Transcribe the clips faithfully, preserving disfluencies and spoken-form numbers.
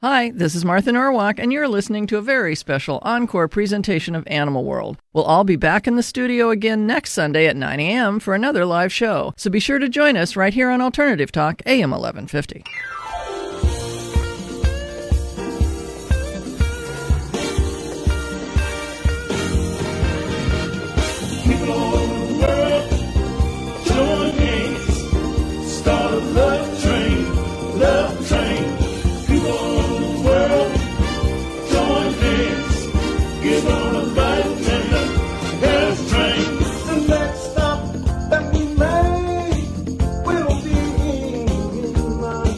Hi, this is Martha Norwalk, and you're listening to a very special encore presentation of Animal World. We'll all be back in the studio again next Sunday at nine a.m. for another live show, so be sure to join us right here on Alternative Talk, A M eleven fifty. People all over the world, join hands, start a love train, love train. People all over the world, join hands, get on a bike and a health train. The next stop that we make will be in line.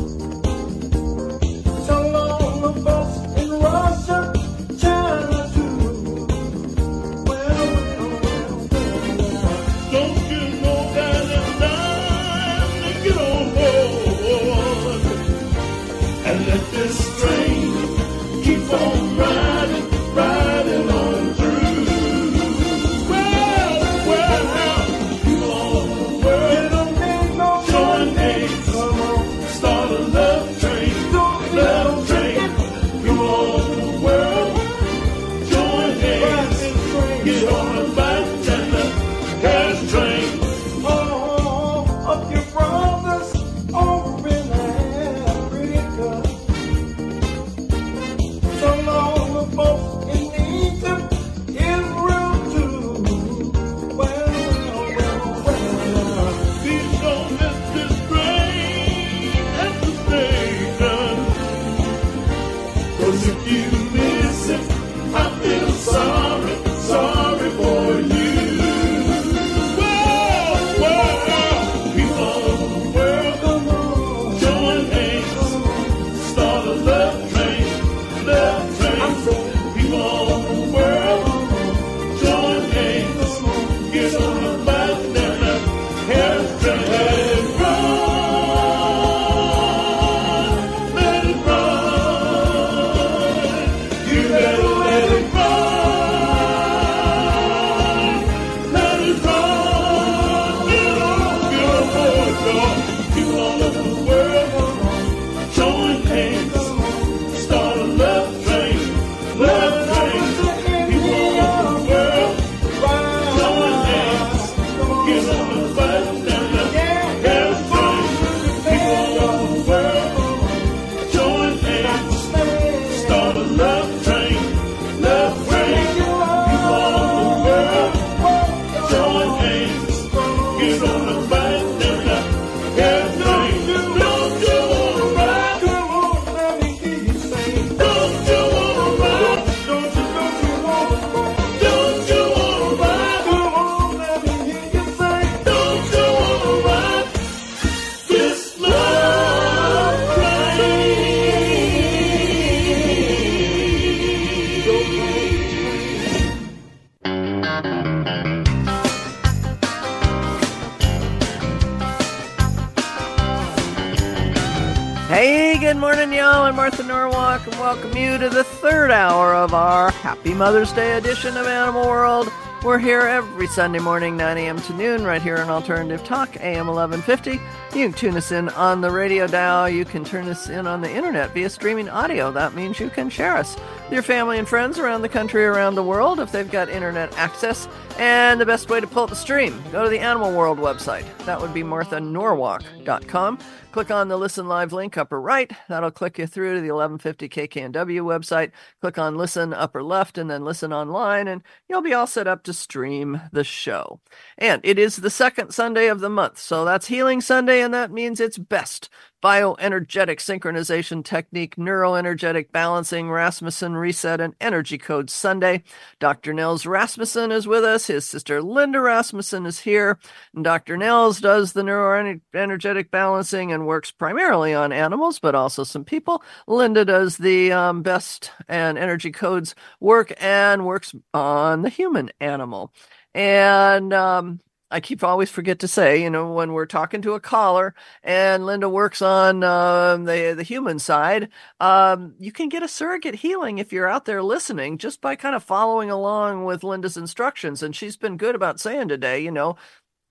So long the folks in Russia, China too. Well, well, well, well, well. Don't you know that it's time to get on board and let this train keep on riding, riding on through. Well, well, people all over the world, join hands, start a love train, love train. People all over the world, join hands, get on a bike and a gas train. Oh, up your brothers over in Africa. So long the folks in Egypt, Israel too. Well, well, well, well. Please don't miss this train at the station. 'Cause if you miss it, I feel sorry, sorry for you. Well, well, people all over the world, join hands, start a love train, love train. People all over the world, join hands, get on a bike and a health train. Run, let it run. You better let it run, let it run. Get on, get on board, y'all. People all over the world, join hands, start a love train, love train. People all over the world, join hands, get on the bike and the health train. People all over the world, join hands, start a love train, love train. People all over the world, join hands, get on the bike and the health train. Don't you wanna ride? Come on, let me hear you sing. Don't you wanna ride? Don't you, don't you wanna ride? Don't you wanna ride? Come on, let me hear you sing. Don't you wanna ride this love train? Hey, good morning, y'all. I'm Martha Norwalk, and welcome you to the third hour of our Happy Mother's Day edition of Animal World. We're here every Sunday morning, nine a.m. to noon, right here on Alternative Talk, A M eleven fifty. You can tune us in on the radio dial. You can turn us in on the internet via streaming audio. That means you can share us with your family and friends around the country, around the world, if they've got internet access. And the best way to pull up the stream, go to the Animal World website. That would be martha norwalk dot com. Click on the Listen Live link upper right. That'll click you through to the eleven fifty K K N W website. Click on Listen upper left and then Listen Online, and you'll be all set up to stream the show. And it is the second Sunday of the month, so that's Healing Sunday, and that means it's best bioenergetic synchronization technique, neuroenergetic balancing, Rasmussen reset, and energy code Sunday. Doctor Nels Rasmussen is with us. His sister Linda Rasmussen is here. And Doctor Nels does the neuroenergetic balancing and works primarily on animals, but also some people. Linda does the um, best and energy codes work and works on the human animal. And um, I keep always forget to say, you know, when we're talking to a caller and Linda works on uh, the the human side, um, you can get a surrogate healing if you're out there listening just by kind of following along with Linda's instructions. And she's been good about saying today, you know,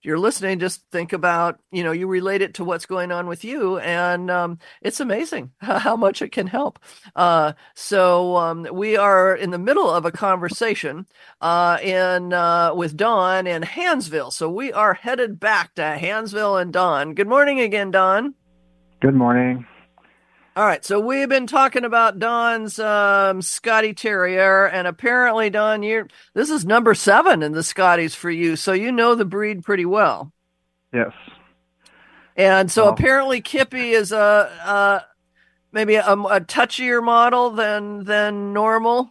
you're listening, just think about, you know, you relate it to what's going on with you, and um, it's amazing how much it can help. Uh, so um, we are in the middle of a conversation uh, in uh, with Dawn in Hansville. So we are headed back to Hansville and Dawn. Good morning again, Dawn. Good morning. All right, so we've been talking about Don's um, Scotty Terrier, and apparently, Don, you're this is number seven in the Scotties for you, so you know the breed pretty well. Yes. And so Well, apparently, Kippy is a, a maybe a, a touchier model than than normal.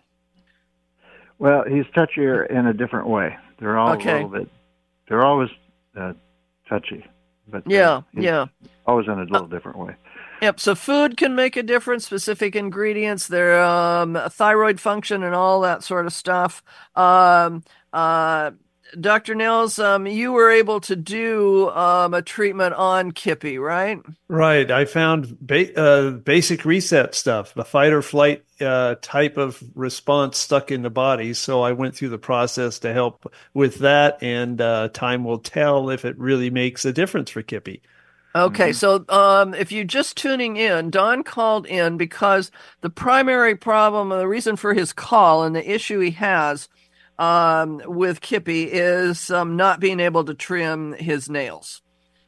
well, he's touchier in a different way. They're all Okay. a little bit. They're always uh, touchy, but uh, Yeah, he's yeah. always in a little different way. Yep. So food can make a difference, specific ingredients, their um, thyroid function, and all that sort of stuff. Um, uh, Doctor Nils, um, you were able to do um, a treatment on Kippy, right? Right. I found ba- uh, basic reset stuff, the fight or flight uh, type of response stuck in the body. So I went through the process to help with that, and uh, time will tell if it really makes a difference for Kippy. Okay, Mhm. so um, if you're just tuning in, Don called in because the primary problem, the reason for his call, and the issue he has um, with Kippy is um, not being able to trim his nails,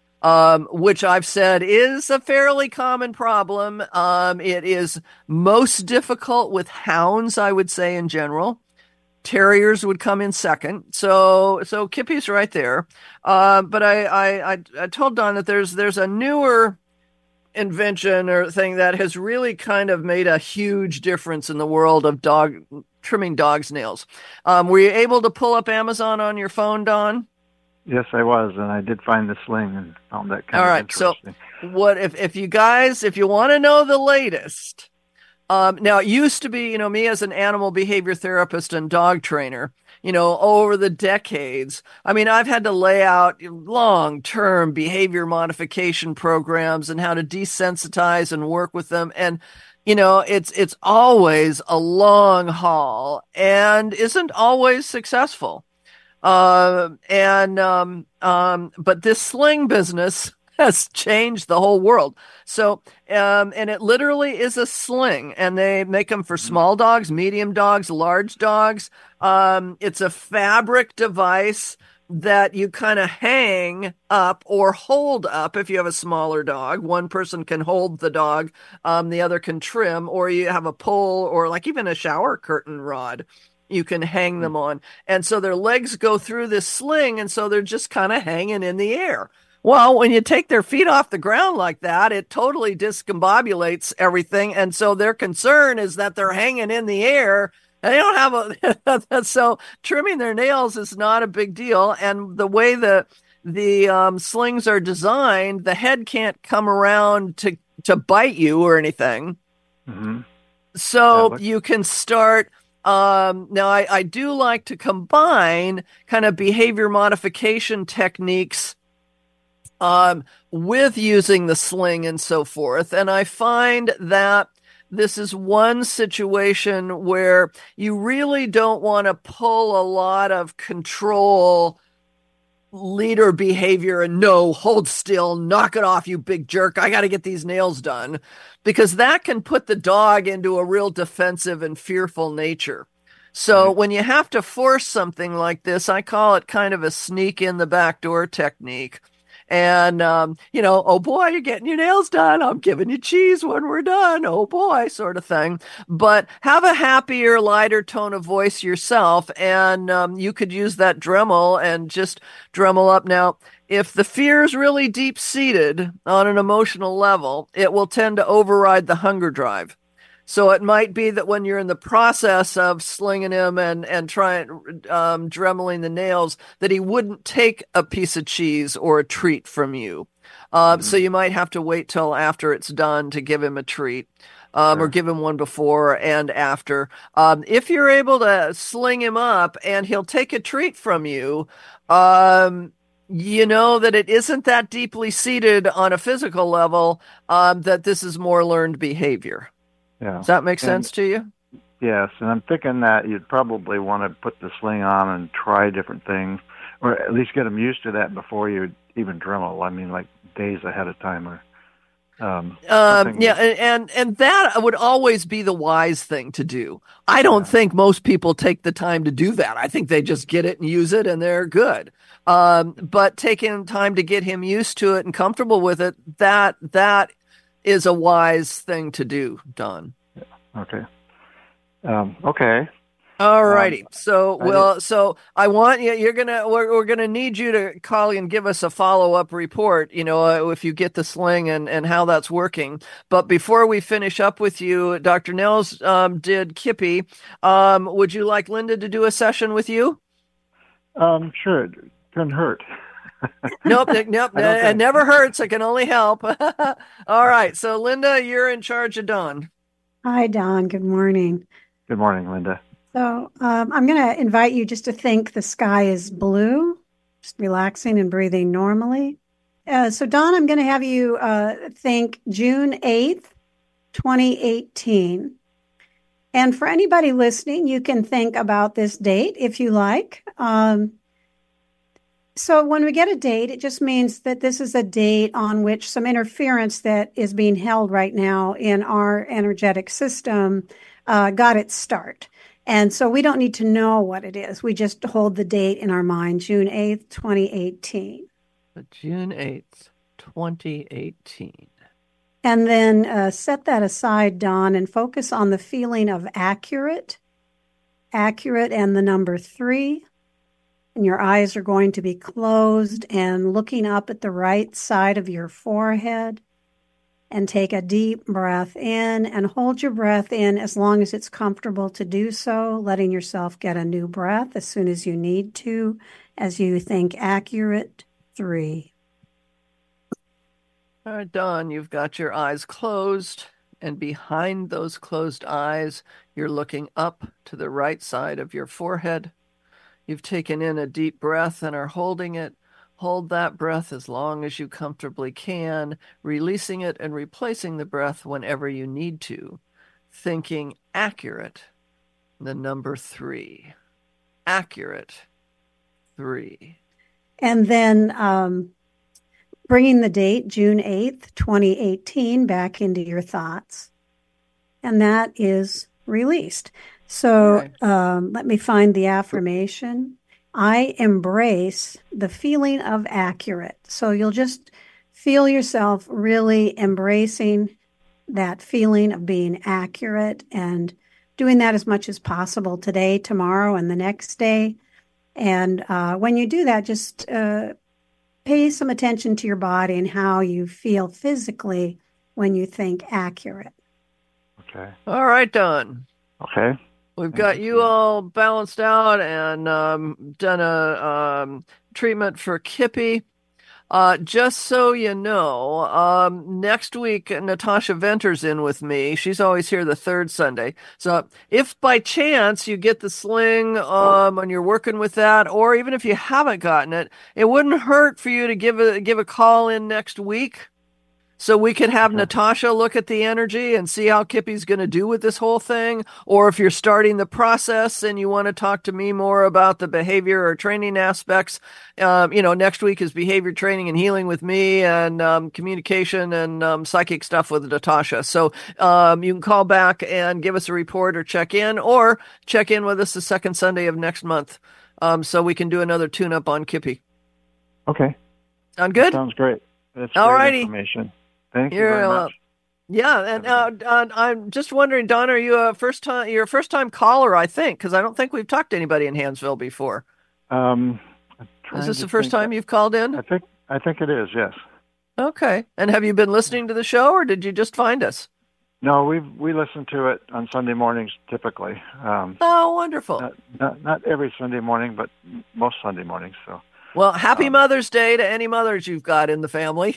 um, which I've said is a fairly common problem. Um, it is most difficult with hounds, I would say, in general. Terriers would come in second. So so Kippy's right there. Uh, but I, I I I told Don that there's there's a newer invention or thing that has really kind of made a huge difference in the world of dog trimming dogs' nails. Um, were you able to pull up Amazon on your phone, Don? Yes, I was, and I did find the sling and found that kind All of right. So interesting. what if if you guys if you want to know the latest? Um, now, it used to be, you know, me as an animal behavior therapist and dog trainer, you know, over the decades, I mean, I've had to lay out long-term behavior modification programs and how to desensitize and work with them. And, you know, it's, it's always a long haul and isn't always successful. Uh, and, um, um, but this sling business has changed the whole world. So, um, and it literally is a sling, and they make them for small dogs, medium dogs, large dogs. Um, it's a fabric device that you kind of hang up or hold up if you have a smaller dog. One person can hold the dog, um, the other can trim, or you have a pole or like even a shower curtain rod. You can hang them on. And so their legs go through this sling, and so they're just kind of hanging in the air. Well, when you take their feet off the ground like that, it totally discombobulates everything. And so their concern is that they're hanging in the air. And they don't have a, so trimming their nails is not a big deal. And the way the, the um, slings are designed, the head can't come around to, to bite you or anything. Mm-hmm. So Yeah, look- you can start. Um, now, I, I do like to combine kind of behavior modification techniques um, with using the sling and so forth. And I find that this is one situation where you really don't want to pull a lot of control leader behavior and no, hold still, knock it off, you big jerk. I got to get these nails done, because that can put the dog into a real defensive and fearful nature. So Right. when you have to force something like this, I call it kind of a sneak in the back door technique. And, um, you know, oh boy, you're getting your nails done. I'm giving you cheese when we're done. Oh boy, sort of thing. But have a happier, lighter tone of voice yourself. And um, you could use that Dremel and just Dremel up. Now, if the fear is really deep seated on an emotional level, it will tend to override the hunger drive. So it might be that when you're in the process of slinging him and, and trying, um, dremeling the nails, that he wouldn't take a piece of cheese or a treat from you. Uh, Mhm. So you might have to wait till after it's done to give him a treat. Um, or Sure. give him one before and after. Um, if you're able to sling him up and he'll take a treat from you, um, you know that it isn't that deeply seated on a physical level, um, that this is more learned behavior. Yeah. Does that make And- sense to you? Yes, and I'm thinking that you'd probably want to put the sling on and try different things, or at least get them used to that before you even Dremel. I mean, like days ahead of time, or um, Um, yeah, that, and and that would always be the wise thing to do. I don't yeah. think most people take the time to do that. I think they just get it and use it, and they're good. Um, but taking time to get him used to it and comfortable with it, that that is a wise thing to do, Don. Okay. Um, okay. All righty. Um, So, I well, so I want you, you're gonna, we're, we're gonna need you to call and give us a follow-up report, you know, uh, if you get the sling and, and how that's working. But before we finish up with you, Doctor Nels um, did Kippy. Um, would you like Linda to do a session with you? Um, sure. It couldn't hurt. Nope, nope. I don't It think. never hurts. It can only help. All right. So, Linda, you're in charge of Dawn. Hi, Don. Good morning. Good morning, Linda. So um, I'm going to invite you just to think the sky is blue, just relaxing and breathing normally. Uh, so, Don, I'm going to have you uh, think June eighth, twenty eighteen. And for anybody listening, you can think about this date if you like. Um, so when we get a date, it just means that this is a date on which some interference that is being held right now in our energetic system uh, got its start. And so we don't need to know what it is. We just hold the date in our mind, June eighth, twenty eighteen. June eighth, twenty eighteen. And then uh, set that aside, Don, and focus on the feeling of accurate, accurate and the number three. And your eyes are going to be closed and looking up at the right side of your forehead. And take a deep breath in and hold your breath in as long as it's comfortable to do so, letting yourself get a new breath as soon as you need to, as you think accurate three. All right, Dawn, you've got your eyes closed, and behind those closed eyes, you're looking up to the right side of your forehead. You've taken in a deep breath and are holding it. Hold that breath as long as you comfortably can, releasing it and replacing the breath whenever you need to. Thinking accurate, the number three. Accurate, three. And then um, bringing the date, June eighth, twenty eighteen, back into your thoughts. And that is released. So Okay. um, let me find the affirmation. I embrace the feeling of accurate. So you'll just feel yourself really embracing that feeling of being accurate and doing that as much as possible today, tomorrow, and the next day. And uh, when you do that, just uh, pay some attention to your body and how you feel physically when you think accurate. Okay. All right, Dawn. Okay. We've Thank got you. you all balanced out and um, done a um, treatment for Kippy. Uh, just so you know, um, next week, Natasha Venter's in with me. She's always here the third Sunday. So if by chance you get the sling um, and you're working with that, or even if you haven't gotten it, it wouldn't hurt for you to give a, give a call in next week. So we could have Okay. Natasha look at the energy and see how Kippy's going to do with this whole thing. Or if you're starting the process and you want to talk to me more about the behavior or training aspects, um, you know, next week is behavior training and healing with me, and um, communication and um, psychic stuff with Natasha. So um, you can call back and give us a report or check in, or check in with us the second Sunday of next month, um, so we can do another tune-up on Kippy. Okay. Sound good? Sounds great. That's All great righty. information. Thank you You're, very uh, much. Yeah, and uh, uh, I'm just wondering, Don, are you a first time? You're a first time caller, I think, because I don't think we've talked to anybody in Hansville before. Um, I'm Is trying this to the first think. time you've called in? I think I think it is. Yes. Okay. And have you been listening to the show, or did you just find us? No, we we listen to it on Sunday mornings typically. Um, Oh, wonderful. not, not not every Sunday morning, but most Sunday mornings. So Well, happy um, Mother's Day to any mothers you've got in the family.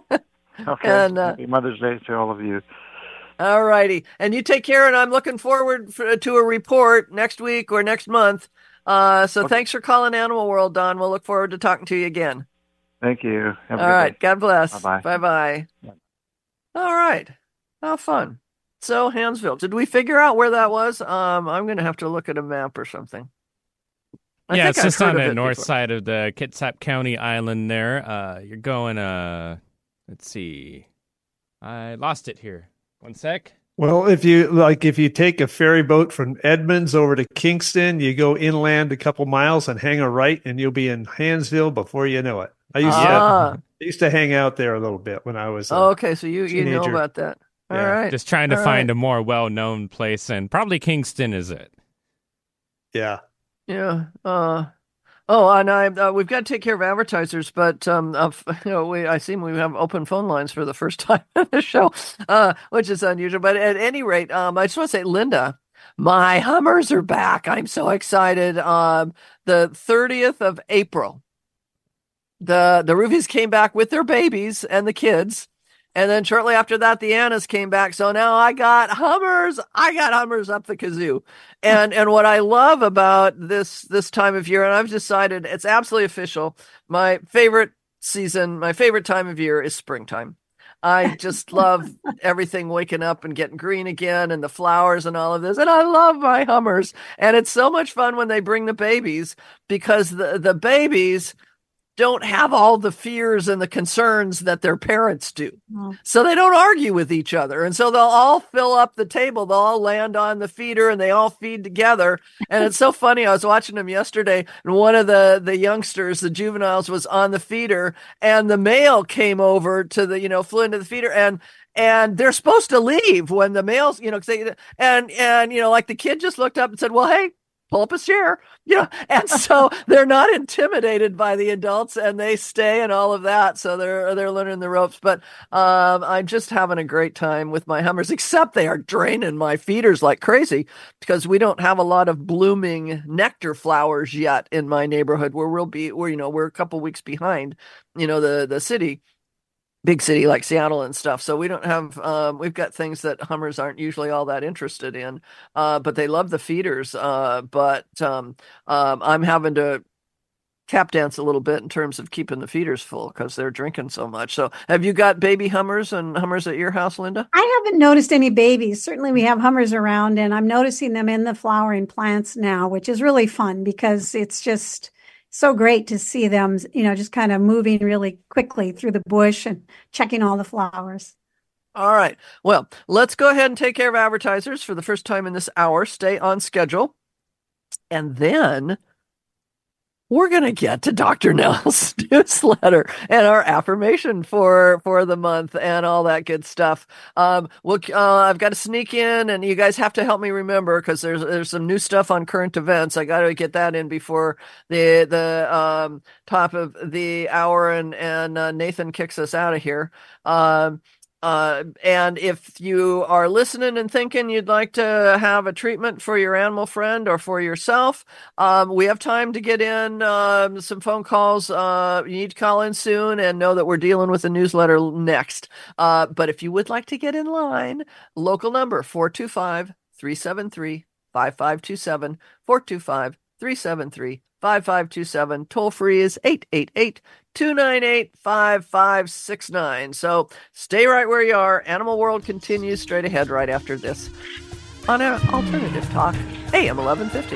okay. And uh, Happy Mother's Day to all of you. all righty. And you take care, and I'm looking forward for, to a report next week or next month. Uh, so Okay. thanks for calling Animal World, Don. We'll look forward to talking to you again. Thank you. Have a All good right. day. God bless. Bye-bye. Bye-bye. Bye. All right. How fun. So, Hansville. Did we figure out where that was? Um, I'm going to have to look at a map or something. I yeah, think it's I've just heard on of the it north before. side of the Kitsap County Island there. Uh, you're going, uh, let's see. I lost it here. One sec. Well, if you like, if you take a ferry boat from Edmonds over to Kingston, you go inland a couple miles and hang a right, and you'll be in Hansville before you know it. I used Ah. to I used to hang out there a little bit when I was. A Oh, okay, so you, you know teenager. about that. All Yeah. right. Just trying to All find right. a more well-known place, and probably Kingston is it. Yeah. Yeah. Uh, oh, and I uh, we've got to take care of advertisers, but um, uh, you know, we I seem we have open phone lines for the first time in the show, uh, which is unusual. But at any rate, um, I just want to say, Linda, my Hummers are back. I'm so excited. Um, the thirtieth of April, the the Ruvies came back with their babies and the kids. And then shortly after that, the Annas came back. So now I got Hummers. I got Hummers up the kazoo. And and what I love about this this time of year, and I've decided it's absolutely official. My favorite season, my favorite time of year is springtime. I just love everything waking up and getting green again, and the flowers and all of this. And I love my Hummers. And it's so much fun when they bring the babies, because the the babies don't have all the fears and the concerns that their parents do. Oh. So they don't argue with each other. And so they'll all fill up the table. They'll all land on the feeder and they all feed together. And it's so funny. I was watching them yesterday, and one of the, the youngsters, the juveniles, was on the feeder, and the male came over to the, you know, flew into the feeder, and and they're supposed to leave when the males, you know, say, and, and, you know, like the kid just looked up and said, well, hey, pull up a chair, you know, and so they're not intimidated by the adults, and they stay and all of that. So they're they're learning the ropes. But um, I'm just having a great time with my Hummers, except they are draining my feeders like crazy, because we don't have a lot of blooming nectar flowers yet in my neighborhood, where we'll be, where, you know, we're a couple weeks behind, you know, the the city. Big city like Seattle and stuff. So we don't have, um, we've got things that Hummers aren't usually all that interested in, uh, but they love the feeders. Uh, but um, um, I'm having to tap dance a little bit in terms of keeping the feeders full, because they're drinking so much. So have you got baby Hummers and Hummers at your house, Linda? I haven't noticed any babies. Certainly we have Hummers around, and I'm noticing them in the flowering plants now, which is really fun, because it's just so great to see them, you know, just kind of moving really quickly through the bush and checking all the flowers. All right. Well, let's go ahead and take care of advertisers for the first time in this hour. Stay on schedule. And then we're going to get to Doctor Nell's newsletter and our affirmation for for the month and all that good stuff. Um, we'll, uh, I've got to sneak in, and you guys have to help me remember, because there's there's some new stuff on current events. I got to get that in before the the um, top of the hour, and and uh, Nathan kicks us out of here. Um, Uh, and if you are listening and thinking you'd like to have a treatment for your animal friend or for yourself, um, we have time to get in um, some phone calls. Uh, you need to call in soon and know that we're dealing with the newsletter next. Uh, but if you would like to get in line, local number four two five, three seven three, five five two seven, four two five, three seven three, five five two seven. Toll free is eight eight eight, two nine eight, five five six nine. So stay right where you are. Animal World continues straight ahead right after this on our Alternative Talk, A M eleven fifty.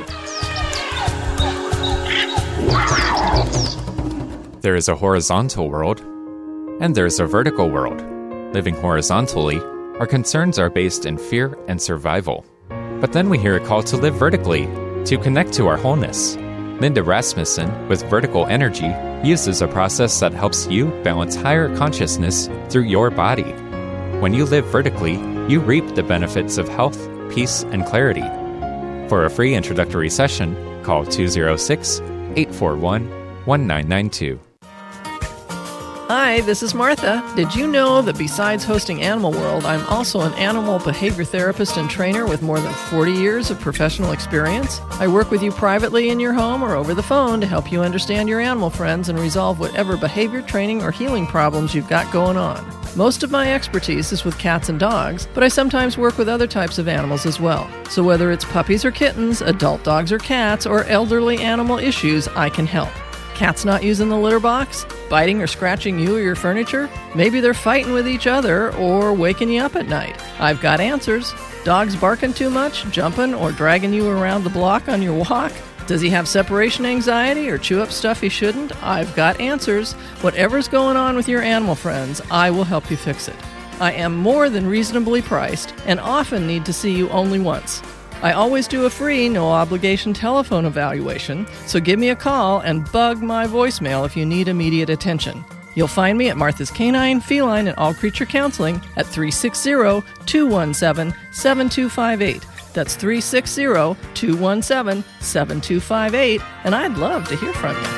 There is a horizontal world, and there's a vertical world. Living horizontally, our concerns are based in fear and survival. But then we hear a call to live vertically, to connect to our wholeness. Linda Rasmussen, with Vertical Energy, uses a process that helps you balance higher consciousness through your body. When you live vertically, you reap the benefits of health, peace, and clarity. For a free introductory session, call two oh six, eight four one, one nine nine two. Hi, this is Martha. Did you know that besides hosting Animal World, I'm also an animal behavior therapist and trainer with more than forty years of professional experience? I work with you privately in your home or over the phone to help you understand your animal friends and resolve whatever behavior training or healing problems you've got going on. Most of my expertise is with cats and dogs, but I sometimes work with other types of animals as well. So whether it's puppies or kittens, adult dogs or cats, or elderly animal issues, I can help. Cats not using the litter box? Biting or scratching you or your furniture? Maybe they're fighting with each other or waking you up at night. I've got answers. Dogs barking too much, jumping, or dragging you around the block on your walk? Does he have separation anxiety or chew up stuff he shouldn't? I've got answers. Whatever's going on with your animal friends, I will help you fix it. I am more than reasonably priced and often need to see you only once. I always do a free, no-obligation telephone evaluation, so give me a call and bug my voicemail if you need immediate attention. You'll find me at Martha's Canine, Feline, and All Creature Counseling at three six zero, two one seven, seven two five eight. That's three six zero, two one seven, seven two five eight, and I'd love to hear from you.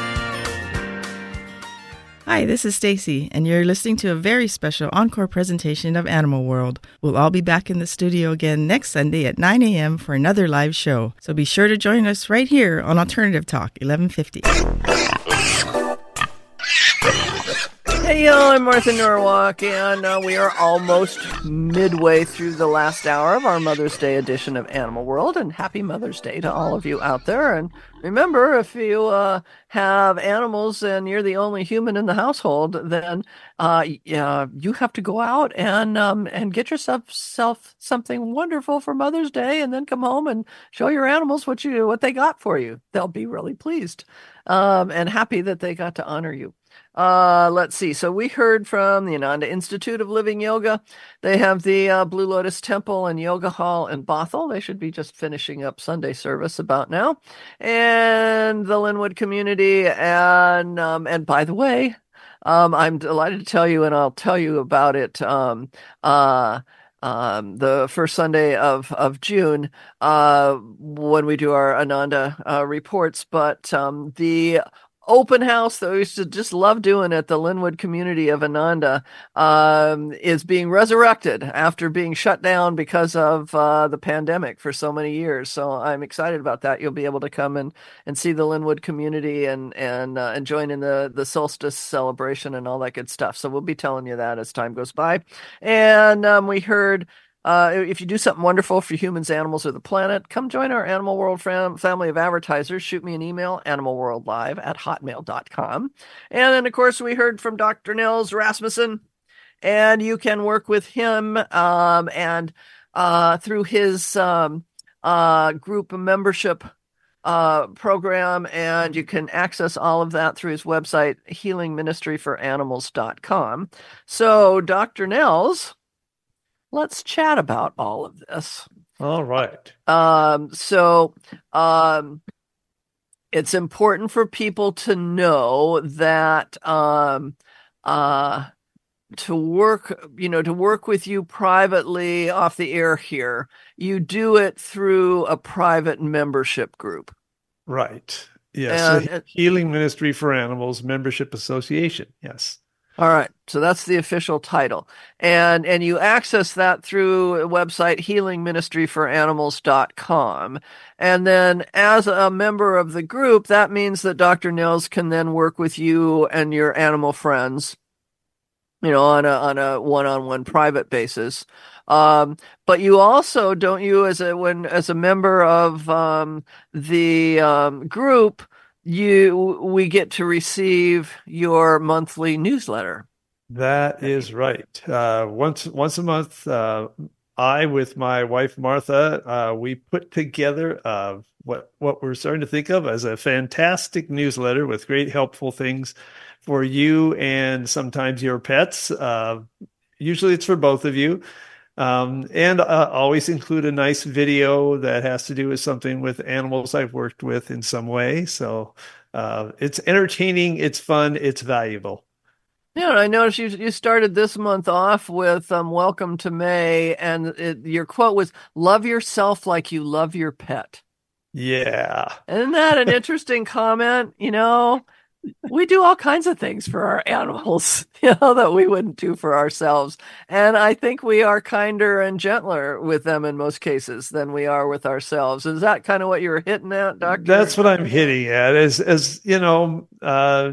Hi, this is Stacy, and you're listening to a very special encore presentation of Animal World. We'll all be back in the studio again next Sunday at nine a.m. for another live show. So be sure to join us right here on Alternative Talk, eleven fifty. Hey y'all, I'm Martha Norwalk, and uh, we are almost midway through the last hour of our Mother's Day edition of Animal World, and happy Mother's Day to all of you out there. And remember, if you uh, have animals and you're the only human in the household, then uh, uh, you have to go out and um, and get yourself self something wonderful for Mother's Day, and then come home and show your animals what you what they got for you. They'll be really pleased um, and happy that they got to honor you. Uh, let's see. So we heard from the Ananda Institute of Living Yoga. They have the uh, Blue Lotus Temple and Yoga Hall in Bothell. They should be just finishing up Sunday service about now. And the Linwood community. And, um, and by the way, um, I'm delighted to tell you, and I'll tell you about it, um, uh, Um, the first Sunday of, of June, uh, when we do our Ananda, uh, reports, but, um, the open house that we used to just love doing at the Linwood community of Ananda um, is being resurrected after being shut down because of uh, the pandemic for so many years. So I'm excited about that. You'll be able to come and, and see the Linwood community and and uh, and join in the the solstice celebration and all that good stuff. So we'll be telling you that as time goes by. And um, we heard. Uh, if you do something wonderful for humans, animals, or the planet, come join our Animal World fam- family of advertisers. Shoot me an email, animalworldlive at hotmail dot com. And then, of course, we heard from Doctor Nils Rasmussen, and you can work with him um, and uh, through his um, uh, group membership uh, program, and you can access all of that through his website, healing ministry for animals dot com. So, Doctor Nils, let's chat about all of this. All right. Um, so um, it's important for people to know that um, uh, to work, you know, to work with you privately off the air here, you do it through a private membership group. Right. Yes. And, Healing Ministry for Animals Membership Association. Yes. All right. So that's the official title. And and you access that through a website, healing ministry for animals dot com. And then as a member of the group, that means that Doctor Nils can then work with you and your animal friends, you know, on a on a one-on-one private basis. Um, but you also, don't you, as a when as a member of um, the um, group, you we get to receive your monthly newsletter. That is right. Uh, once once a month, uh, I with my wife Martha, uh, we put together uh, what what we're starting to think of as a fantastic newsletter with great helpful things for you and sometimes your pets. Uh, usually, it's for both of you. Um, and uh, always include a nice video that has to do with something with animals I've worked with in some way. So uh, it's entertaining, it's fun, it's valuable. Yeah, I noticed you you started this month off with um, Welcome to May, and it, your quote was, "Love yourself like you love your pet." Yeah. Isn't that an interesting comment? You know, we do all kinds of things for our animals, you know, that we wouldn't do for ourselves. And I think we are kinder and gentler with them in most cases than we are with ourselves. Is that kind of what you were hitting at, Doctor? That's what I'm hitting at. As, as you know, uh,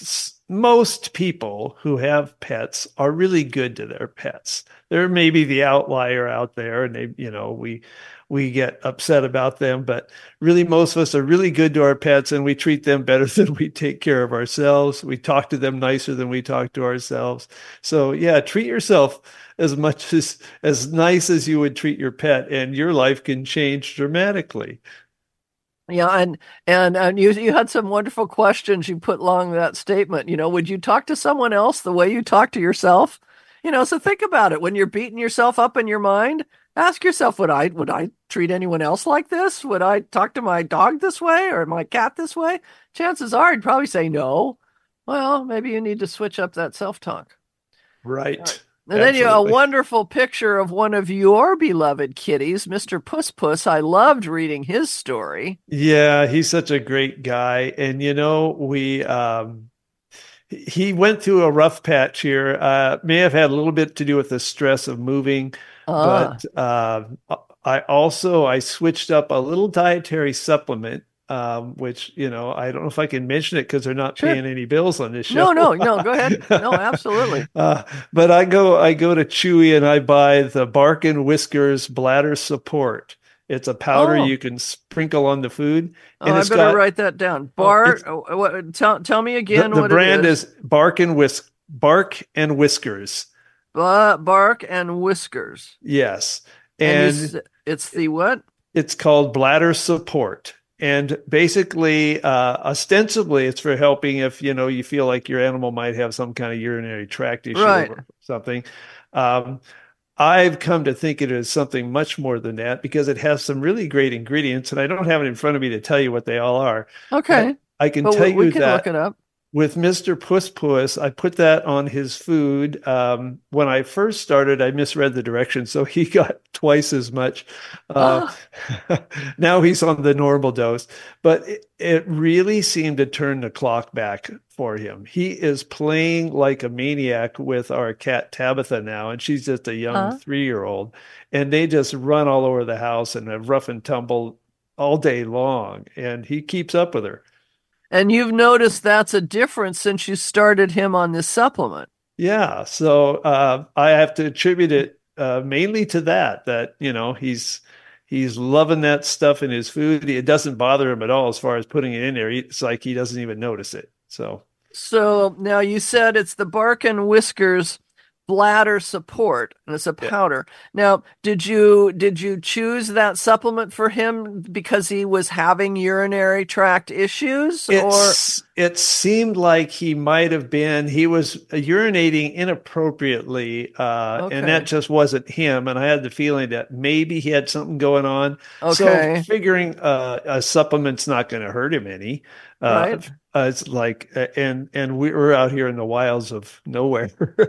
most people who have pets are really good to their pets. There may be the outlier out there, and they, you know, we we get upset about them, but really most of us are really good to our pets, and we treat them better than we take care of ourselves. We talk to them nicer than we talk to ourselves. So yeah, treat yourself as much as as nice as you would treat your pet, and your life can change dramatically. Yeah, and and and you you had some wonderful questions you put along that statement. You know, would you talk to someone else the way you talk to yourself? You know, so think about it. When you're beating yourself up in your mind, ask yourself, would I would I treat anyone else like this? Would I talk to my dog this way or my cat this way? Chances are you'd probably say no. Well, maybe you need to switch up that self-talk. Right. And then you a Absolutely. wonderful picture of one of your beloved kitties, Mister Puss Puss. I loved reading his story. Yeah, he's such a great guy. And you know, we um he went through a rough patch here. Uh may have had a little bit to do with the stress of moving, Ah, but uh I also I switched up a little dietary supplement, um, which, you know, I don't know if I can mention it because they're not sure. paying any bills on this No, show. no, no, go ahead. No, absolutely. Uh, but I go I go to Chewy and I buy the Bark and Whiskers Bladder Support. It's a powder Oh, you can sprinkle on the food, oh, and I it's better got write that down. oh, Bart, it's oh, what, tell, tell me the again the what it brand is. is Bark and Whisk Bark and Whiskers. Ba- Bark and Whiskers. Yes. And you, And s- it's the what? it's called Bladder Support. And basically, uh, ostensibly, it's for helping if, you know, you feel like your animal might have some kind of urinary tract issue Right. or something. Um, I've come to think it is something much more than that because it has some really great ingredients, and I don't have it in front of me to tell you what they all are. But Okay. I can But tell we, we you can look that it up. with Mister Puss Puss, I put that on his food. Um, when I first started, I misread the directions, so he got twice as much. Uh, Ah, now he's on the normal dose, but it, it really seemed to turn the clock back for him. He is playing like a maniac with our cat Tabitha now, and she's just a young huh? three-year-old, and they just run all over the house and have rough and tumble all day long, and he keeps up with her. And you've noticed that's a difference since you started him on this supplement. Yeah, so uh, I have to attribute it uh, mainly to that. That you know he's he's loving that stuff in his food. It doesn't bother him at all as far as putting it in there. It's like he doesn't even notice it. So So now you said it's the Bark and Whiskers bladder support, and it's a yeah. powder. Now, did you did you choose that supplement for him because he was having urinary tract issues, or It's it seemed like he might have been he was urinating inappropriately, uh, and that okay, just wasn't him. And I had the feeling that maybe he had something going on. So okay, figuring uh, a supplement's not going to hurt him any. Uh, right, uh, it's like, uh, and and we were out here in the wilds of nowhere.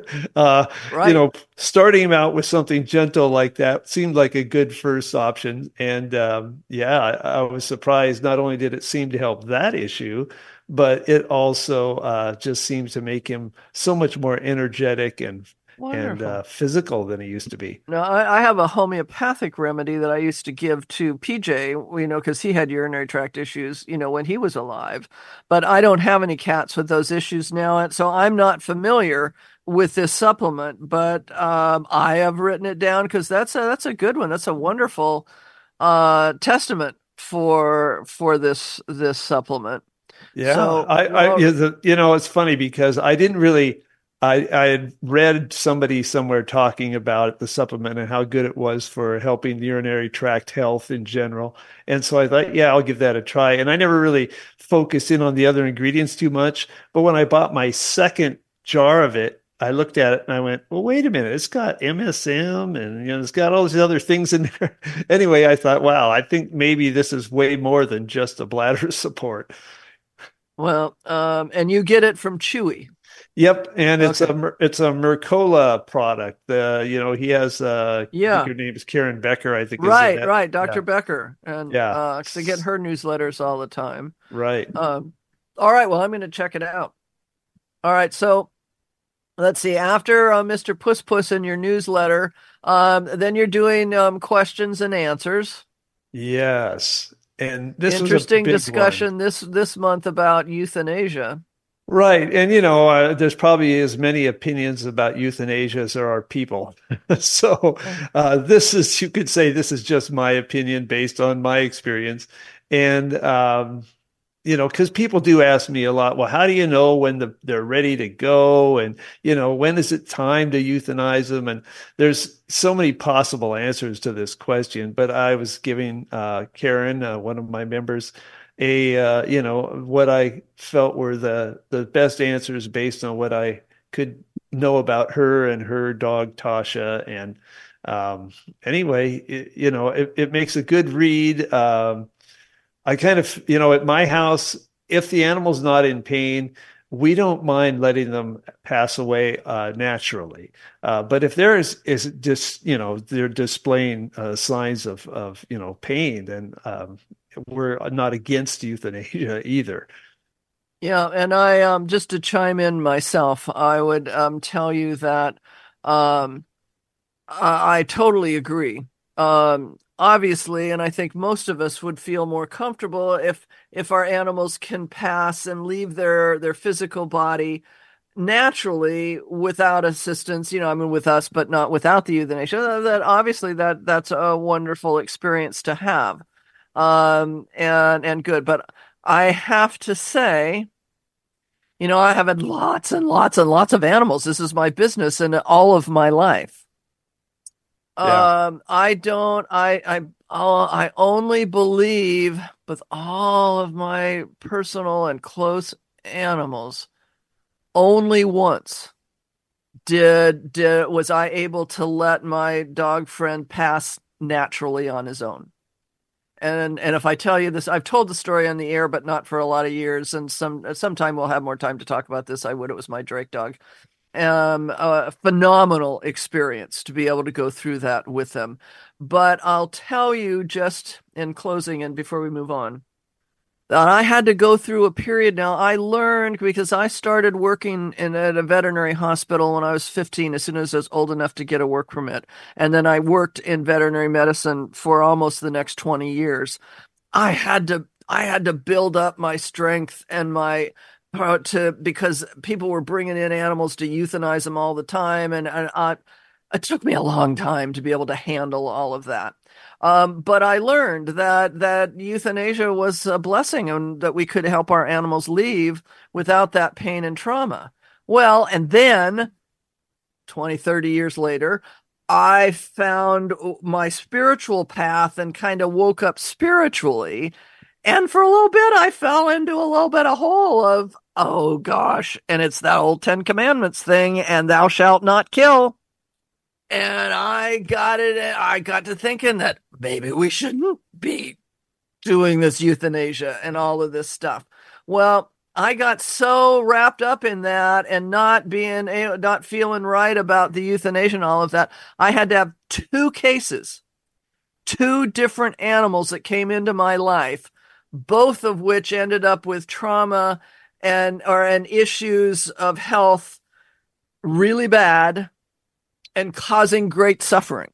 uh, you right. know, starting him out with something gentle like that seemed like a good first option. And um, yeah, I, I was surprised. Not only did it seem to help that issue, but it also uh, just seems to make him so much more energetic and and uh, Wonderful. physical than he used to be. Now, I, I have a homeopathic remedy that I used to give to P J, you know, because he had urinary tract issues, you know, when he was alive. But I don't have any cats with those issues now, and so I'm not familiar with this supplement. But um, I have written it down because that's a that's a good one. That's a wonderful uh, testament for for this this supplement. Yeah, So, I, I, well, you know, you know, it's funny because I didn't really, I, I had read somebody somewhere talking about the supplement and how good it was for helping the urinary tract health in general. And so I thought, yeah, I'll give that a try. And I never really focused in on the other ingredients too much. But when I bought my second jar of it, I looked at it and I went, well, wait a minute, it's got M S M and, you know, it's got all these other things in there. Anyway, I thought, wow, I think maybe this is way more than just a bladder support. well, um, and you get it from Chewy. Yep, and it's a Okay. Mer- it's a Mercola product. Uh, you know, he has uh, I think Yeah. her name is Karen Becker, I think is in Right, that. right, Yeah. doctor Becker, and Yeah. uh, 'cause I get her newsletters all the time. Right. Um, all right, well, I'm going to check it out. All right, so let's see. After uh, Mister Puss Puss in your newsletter, um, then you're doing um, questions and answers. Yes. And this was a Interesting big one. discussion this this month about euthanasia. Right. And you know, uh, there's probably as many opinions about euthanasia as there are people. So uh, this is, you could say this is just my opinion based on my experience. And um, you know, because people do ask me a lot, well, how do you know when the, they're ready to go? And, you know, when is it time to euthanize them? And there's so many possible answers to this question. But I was giving uh, Karen, uh, one of my members, a, uh, you know, what I felt were the, the best answers based on what I could know about her and her dog, Tasha. And um, anyway, it, you know, it, it makes a good read. Um, I kind of, you know, at my house, if the animal's not in pain, we don't mind letting them pass away uh, naturally. Uh, but if there is, is just, you know, they're displaying uh, signs of, of, you know, pain, then um, we're not against euthanasia either. Yeah, and I um just to chime in myself, I would um tell you that um I, I totally agree. Um obviously, and I think most of us would feel more comfortable if if our animals can pass and leave their their physical body naturally without assistance, you know, I mean with us, but not without the euthanasia. That obviously that that's a wonderful experience to have. Um and and good, but I have to say, you know, I have had lots and lots and lots of animals. This is my business and all of my life. Yeah. Um, I don't, I, I, uh, I only believe with all of my personal and close animals, only once did, did, was I able to let my dog friend pass naturally on his own. And and if I tell you this, I've told the story on the air, but not for a lot of years. And some sometime we'll have more time to talk about this. I would. It was my Drake dog. Um, a phenomenal experience to be able to go through that with them. But I'll tell you just in closing and before we move on, that I had to go through a period. Now I learned because I started working in at a veterinary hospital when I was fifteen, as soon as I was old enough to get a work permit. And then I worked in veterinary medicine for almost the next twenty years. I had to, I had to build up my strength and my, uh, to, because people were bringing in animals to euthanize them all the time. And, and I, it took me a long time to be able to handle all of that. Um, but I learned that that euthanasia was a blessing and that we could help our animals leave without that pain and trauma. Well, and then twenty, thirty years later, I found my spiritual path and kind of woke up spiritually. And for a little bit, I fell into a little bit of hole of, oh gosh, and it's that old Ten Commandments thing, and thou shalt not kill. And I got it. I got to thinking that maybe we shouldn't be doing this euthanasia and all of this stuff. Well, I got so wrapped up in that and not being, not feeling right about the euthanasia and all of that. I had to have two cases, two different animals that came into my life, both of which ended up with trauma and or and issues of health really bad and causing great suffering.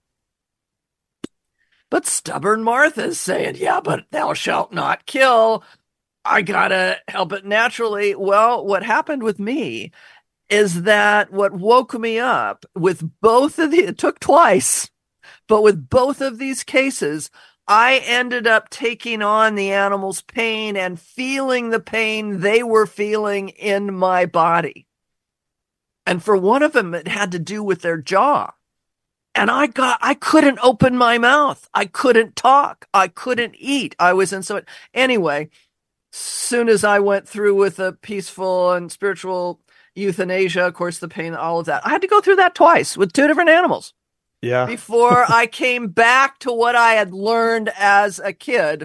But stubborn Martha's saying, yeah, but thou shalt not kill. I gotta help it naturally. Well, what happened with me is that what woke me up with both of the, it took twice, but with both of these cases, I ended up taking on the animal's pain and feeling the pain they were feeling in my body. And for one of them, it had to do with their jaw. And I got, I couldn't open my mouth. I couldn't talk. I couldn't eat. I was in so, anyway, soon as I went through with a peaceful and spiritual euthanasia, of course, the pain, all of that, I had to go through that twice with two different animals. Yeah. Before I came back to what I had learned as a kid,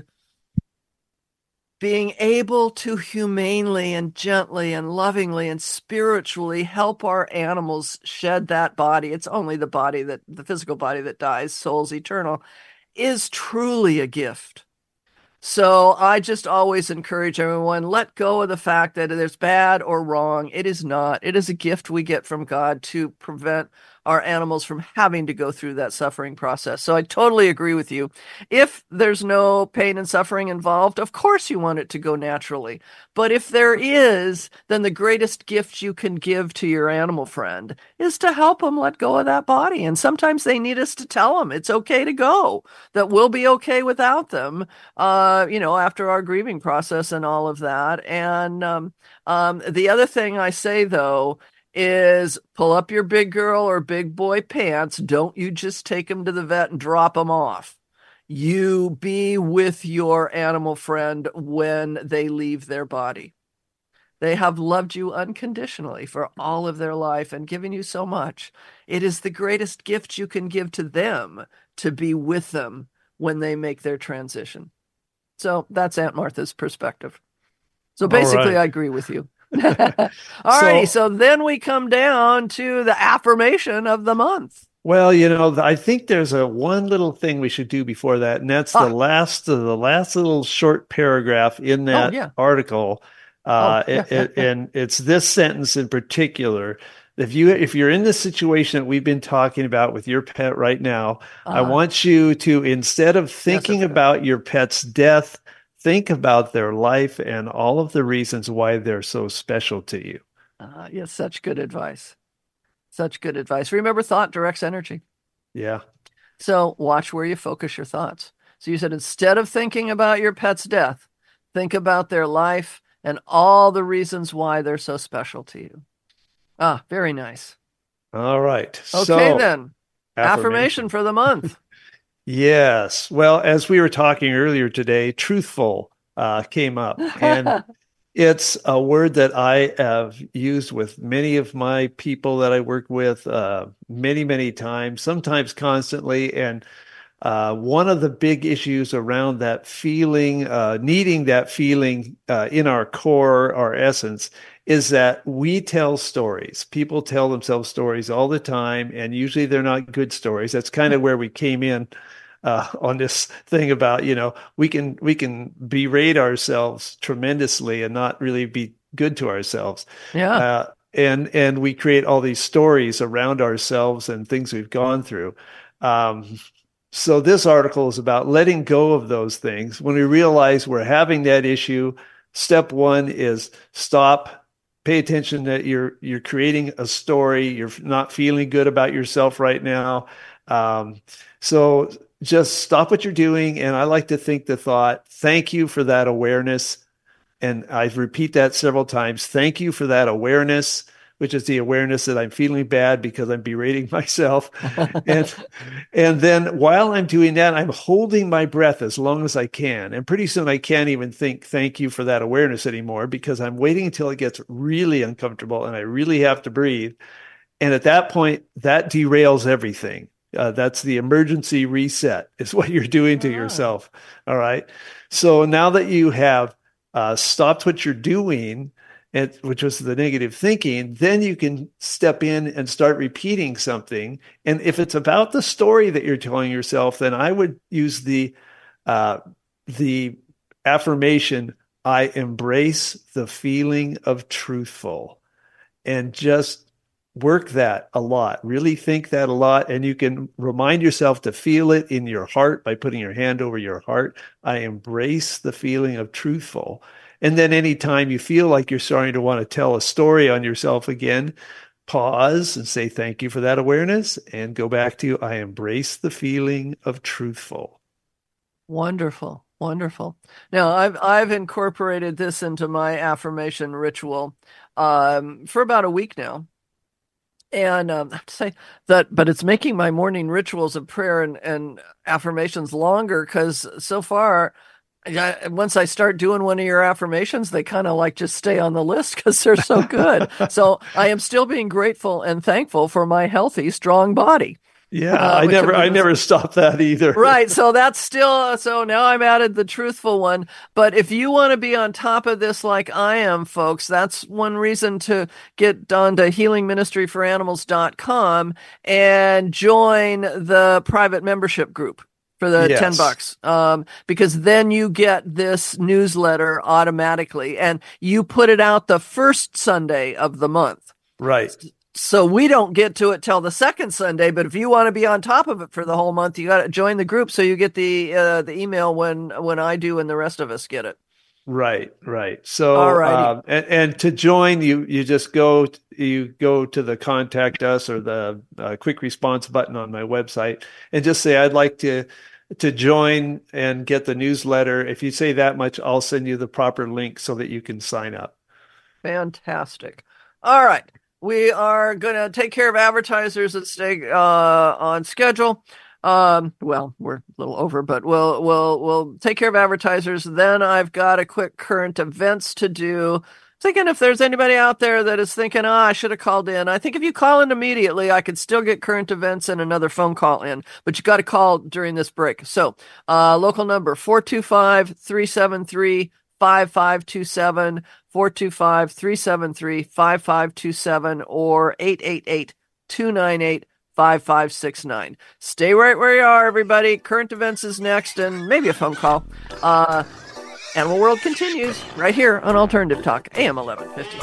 being able to humanely and gently and lovingly and spiritually help our animals shed that body. It's only the body that, the physical body that dies, soul's eternal, is truly a gift. So I just always encourage everyone, let go of the fact that it's bad or wrong. It is not. It is a gift we get from God to prevent our animals from having to go through that suffering process. So I totally agree with you. If there's no pain and suffering involved, of course you want it to go naturally. But if there is, then the greatest gift you can give to your animal friend is to help them let go of that body. And sometimes they need us to tell them it's okay to go, that we'll be okay without them, uh, you know, after our grieving process and all of that. And um, um, the other thing I say, though, is pull up your big girl or big boy pants. Don't you just take them to the vet and drop them off. You be with your animal friend when they leave their body. They have loved you unconditionally for all of their life and given you so much. It is the greatest gift you can give to them to be with them when they make their transition. So that's Aunt Martha's perspective. So basically, right. I agree with you. All righty, so, so then we come down to the affirmation of the month. Well, you know, I think there's a one little thing we should do before that, and that's ah. the last the last little short paragraph in that oh, yeah. article. Uh, oh, yeah. it, it, and it's this sentence in particular. If you if you're in the situation that we've been talking about with your pet right now, uh, I want you to, instead of thinking yes, about your pet's death, think about their life and all of the reasons why they're so special to you. Uh, yes, such good advice. Such good advice. Remember, thought directs energy. Yeah. So watch where you focus your thoughts. So you said, instead of thinking about your pet's death, think about their life and all the reasons why they're so special to you. Ah, very nice. All right. Okay, so, then. Affirmation. affirmation for the month. Yes. Well, as we were talking earlier today, truthful uh, came up. And it's a word that I have used with many of my people that I work with uh, many, many times, sometimes constantly. And uh, one of the big issues around that feeling, uh, needing that feeling uh, in our core, our essence, is that we tell stories. People tell themselves stories all the time, and usually they're not good stories. That's kind of where we came in uh, on this thing about, you know, we can we can berate ourselves tremendously and not really be good to ourselves. Yeah. Uh, and and we create all these stories around ourselves and things we've gone through. Um, so this article is about letting go of those things. When we realize we're having that issue, step one is stop. Pay attention that you're you're creating a story. You're not feeling good about yourself right now. Um, so just stop what you're doing. And I like to think the thought, thank you for that awareness. And I repeat that several times. Thank you for that awareness, which is the awareness that I'm feeling bad because I'm berating myself. and and then while I'm doing that, I'm holding my breath as long as I can. And pretty soon I can't even think thank you for that awareness anymore because I'm waiting until it gets really uncomfortable and I really have to breathe. And at that point, that derails everything. Uh, that's the emergency reset is what you're doing to yourself. All right. So now that you have uh, stopped what you're doing, and, which was the negative thinking, then you can step in and start repeating something. And if it's about the story that you're telling yourself, then I would use the uh, the affirmation, I embrace the feeling of truthful, and just work that a lot. Really think that a lot. And you can remind yourself to feel it in your heart by putting your hand over your heart. I embrace the feeling of truthful. And then anytime you feel like you're starting to want to tell a story on yourself again, pause and say thank you for that awareness and go back to I embrace the feeling of truthful. Wonderful. Wonderful. Now, I've I've incorporated this into my affirmation ritual um, for about a week now. And um, I have to say that, but it's making my morning rituals of prayer and, and affirmations longer because so far, I, once I start doing one of your affirmations, they kind of like just stay on the list because they're so good. So I am still being grateful and thankful for my healthy, strong body. Yeah, uh, I never, I never stopped that either. Right. So that's still, so now I've added the truthful one. But if you want to be on top of this like I am, folks, that's one reason to get on to healing ministry for animals dot com and join the private membership group for the yes. ten bucks. Um, because then you get this newsletter automatically and you put it out the first Sunday of the month. Right. So we don't get to it till the second Sunday, but if you want to be on top of it for the whole month, you got to join the group so you get the uh, the email when when I do and the rest of us get it. Right, right. So, Alrighty. um, and, and to join, you you just go you go to the contact us or the uh, quick response button on my website and just say I'd like to to join and get the newsletter. If you say that much, I'll send you the proper link so that you can sign up. Fantastic. All right. We are going to take care of advertisers and stay uh, on schedule. Um, well, we're a little over, but we'll we'll we'll take care of advertisers. Then I've got a quick current events to do. Thinking if there's anybody out there that is thinking, oh, I should have called in. I think if you call in immediately, I could still get current events and another phone call in, but you got to call during this break. So, uh, local number four two five, three seven three, five five two seven, four two five, three seven three, five five two seven, or eight eight eight, two nine eight, five five six nine. Stay right where you are, everybody. Current events is next, and maybe a phone call. Uh, Animal World continues right here on Alternative Talk, A M eleven fifty.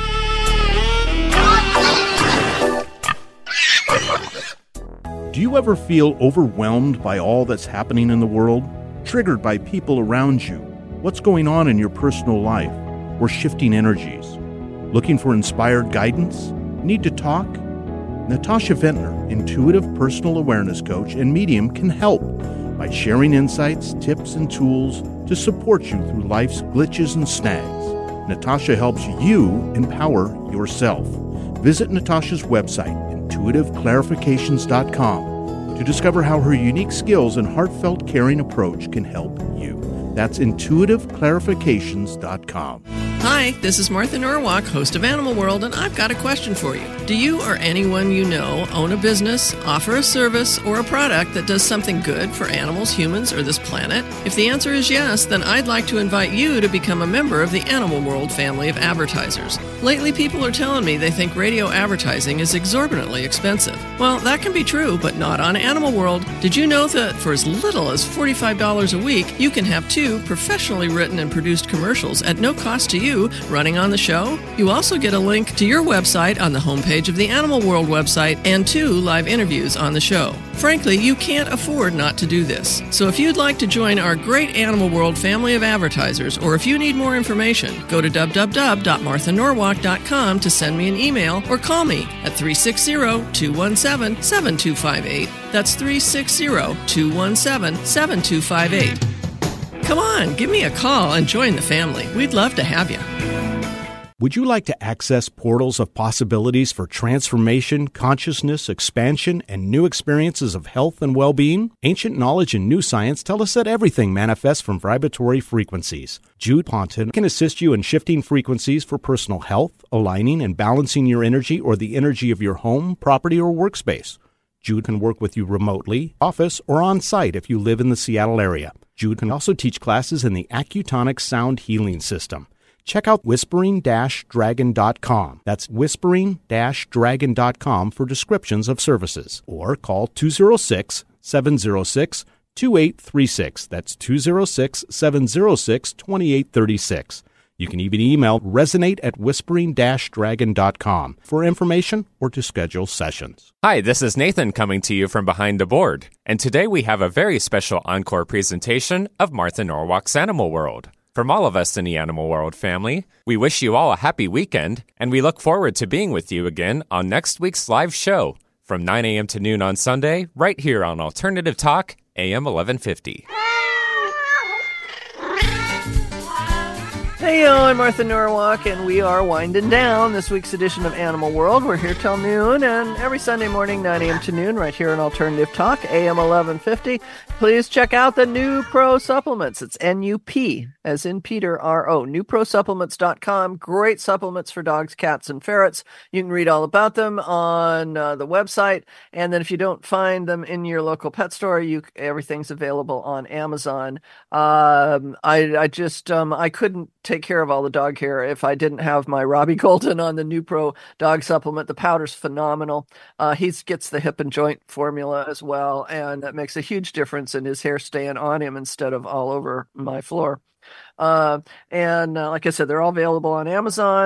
Do you ever feel overwhelmed by all that's happening in the world? Triggered by people around you? What's going on in your personal life? Or shifting energies? Looking for inspired guidance? Need to talk? Natasha Ventnor, intuitive personal awareness coach and medium, can help by sharing insights, tips, and tools to support you through life's glitches and snags. Natasha helps you empower yourself. Visit Natasha's website, intuitive clarifications dot com, to discover how her unique skills and heartfelt caring approach can help you. That's intuitive clarifications dot com. Hi, this is Martha Norwalk, host of Animal World, and I've got a question for you. Do you or anyone you know own a business, offer a service, or a product that does something good for animals, humans, or this planet? If the answer is yes, then I'd like to invite you to become a member of the Animal World family of advertisers. Lately, people are telling me they think radio advertising is exorbitantly expensive. Well, that can be true, but not on Animal World. Did you know that for as little as forty-five dollars a week, you can have two professionally written and produced commercials at no cost to you running on the show? You also get a link to your website on the homepage of the Animal World website and two live interviews on the show. Frankly, you can't afford not to do this. So if you'd like to join our great Animal World family of advertisers, or if you need more information, go to w w w dot martha norwalk dot com to send me an email or call me at three six zero, two one seven, seven two five eight. That's three six zero, two one seven, seven two five eight. Come on, give me a call and join the family. We'd love to have you. Would you like to access portals of possibilities for transformation, consciousness, expansion, and new experiences of health and well-being? Ancient knowledge and new science tell us that everything manifests from vibratory frequencies. Jude Ponton can assist you in shifting frequencies for personal health, aligning and balancing your energy or the energy of your home, property, or workspace. Jude can work with you remotely, office, or on-site if you live in the Seattle area. Jude can also teach classes in the Accutonic Sound Healing System. Check out whispering dash dragon dot com. That's whispering dash dragon dot com for descriptions of services. Or call two oh six, seven oh six, two eight three six. That's two oh six, seven oh six, two eight three six. You can even email resonate at whispering dash dragon dot com for information or to schedule sessions. Hi, this is Nathan coming to you from behind the board. And today we have a very special encore presentation of Martha Norwalk's Animal World. From all of us in the Animal World family, we wish you all a happy weekend, and we look forward to being with you again on next week's live show from nine a.m. to noon on Sunday, right here on Alternative Talk, A M eleven fifty. Hey, yo, I'm Martha Norwalk, and we are winding down this week's edition of Animal World. We're here till noon, and every Sunday morning, nine a.m. to noon, right here on Alternative Talk, A M eleven fifty. Please check out the New Pro Supplements. It's N U P, as in Peter, R O, new pro supplements dot com. Great supplements for dogs, cats, and ferrets. You can read all about them on uh, the website, and then if you don't find them in your local pet store, you everything's available on Amazon. Um, I, I just, um, I couldn't take care of all the dog hair if I didn't have my Robbie Golden on the New Pro dog supplement. The powder's phenomenal. Uh, he gets the hip and joint formula as well, and that makes a huge difference in his hair staying on him instead of all over my floor. Uh, and uh, like I said, they're all available on Amazon.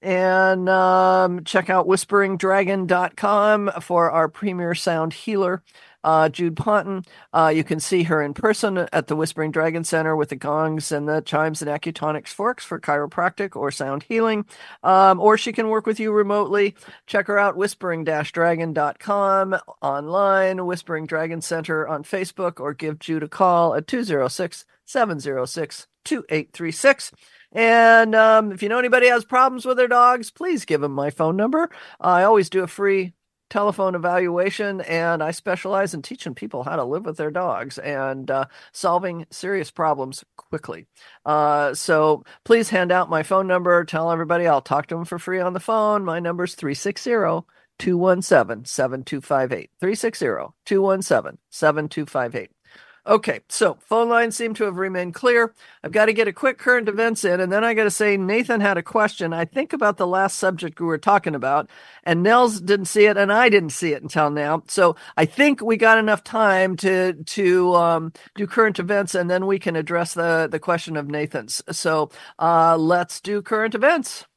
and um, check out whispering dragon dot com for our premier sound healer, uh, Jude Ponton. Uh, you can see her in person at the Whispering Dragon Center with the gongs and the chimes and acutonics forks for chiropractic or sound healing. Um, or she can work with you remotely. Check her out, whispering dragon dot com, online, Whispering Dragon Center on Facebook, or give Jude a call at two oh six, seven oh six, two eight three six. And um, if you know anybody has problems with their dogs, please give them my phone number. I always do a free telephone evaluation, and I specialize in teaching people how to live with their dogs and uh, solving serious problems quickly. Uh, so please hand out my phone number. Tell everybody I'll talk to them for free on the phone. My number is three six zero, two one seven, seven two five eight. three six zero, two one seven, seven two five eight. Okay, so phone lines seem to have remained clear. I've got to get a quick current events in, and then I got to say Nathan had a question, I think, about the last subject we were talking about, and Nels didn't see it, and I didn't see it until now. So I think we got enough time to to um, do current events, and then we can address the, the question of Nathan's. So uh, let's do current events.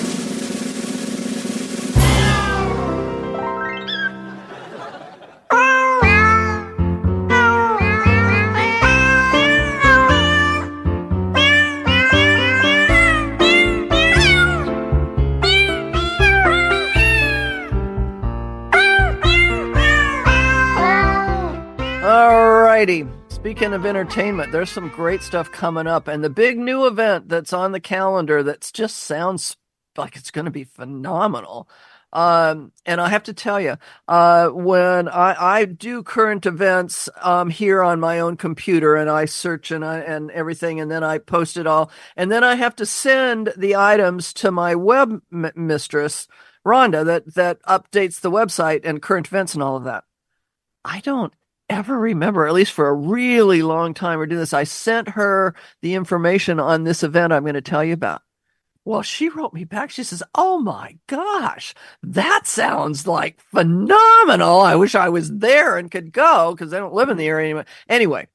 Alrighty. Speaking of entertainment, there's some great stuff coming up, and the big new event that's on the calendar that just sounds like it's going to be phenomenal. Um, and I have to tell you, uh, when I, I do current events um, here on my own computer, and I search and I, and everything, and then I post it all, and then I have to send the items to my web m- mistress, Rhonda, that that updates the website and current events and all of that. I don't ever remember, at least for a really long time, we're doing this. I sent her the information on this event I'm going to tell you about. Well, she wrote me back. She says, "Oh my gosh, that sounds like phenomenal. I wish I was there and could go," because I don't live in the area anymore. Anyway,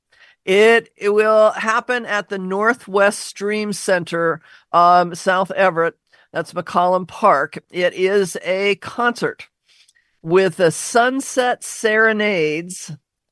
it it will happen at the Northwest Stream Center, um, South Everett. That's McCollum Park. It is a concert with the Sunset Serenades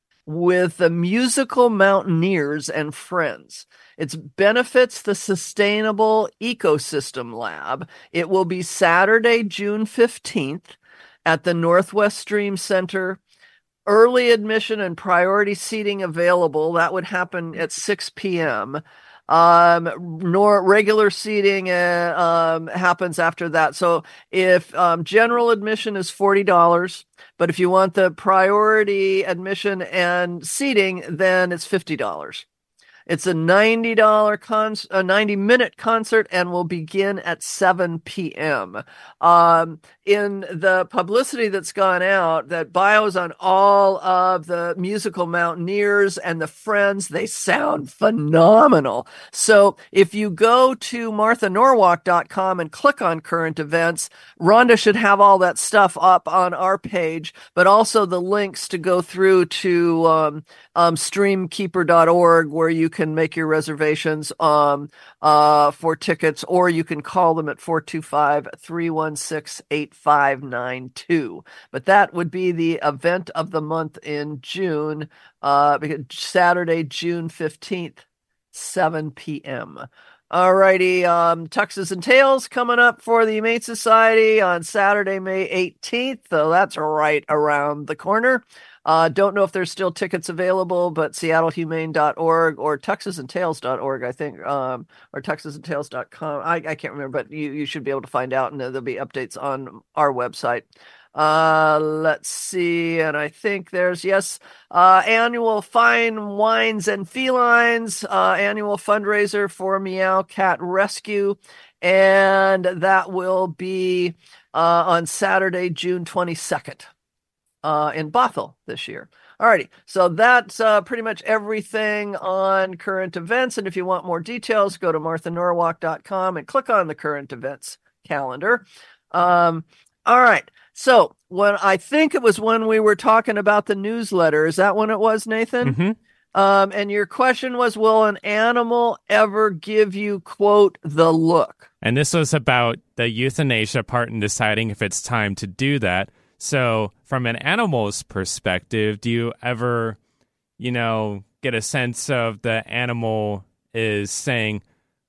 with the Musical Mountaineers and Friends. It benefits the Sustainable Ecosystem Lab. It will be Saturday, June fifteenth at the Northwest Stream Center. Early admission and priority seating available. That would happen at six p.m. Um, nor regular seating uh, um, happens after that. So if um, general admission is forty dollars, but if you want the priority admission and seating, then it's fifty dollars. It's a ninety dollars con- a ninety minute concert and will begin at seven p.m. Um, in the publicity that's gone out, that bios on all of the Musical Mountaineers and the Friends, they sound phenomenal. So if you go to martha norwalk dot com and click on current events, Rhonda should have all that stuff up on our page, but also the links to go through to um, um, stream keeper dot org, where you can make your reservations um, uh, for tickets, or you can call them at four two five, three one six, eight five nine two. But that would be the event of the month in June, uh, Saturday, June fifteenth, seven p.m. Alrighty, um, Tuxes and Tails coming up for the Humane Society on Saturday, May eighteenth. So that's right around the corner. Uh, don't know if there's still tickets available, but seattle humane dot org or tuxes and tails dot org, I think, um, or tuxes and tails dot com. I, I can't remember, but you, you should be able to find out, and there'll be updates on our website. Uh, let's see. And I think there's, yes, uh, annual Fine Wines and Felines, uh, annual fundraiser for Meow Cat Rescue. And that will be, uh, on Saturday, June twenty-second. Uh, in Bothell this year. Alrighty, so that's uh, pretty much everything on current events. And if you want more details, go to martha norwalk dot com and click on the current events calendar. Um, all right, so when I think it was when we were talking about the newsletter, is that when it was, Nathan? Mm-hmm. Um, and your question was, will an animal ever give you, quote, the look? And this was about the euthanasia part and deciding if it's time to do that. So from an animal's perspective, do you ever, you know, get a sense of the animal is saying,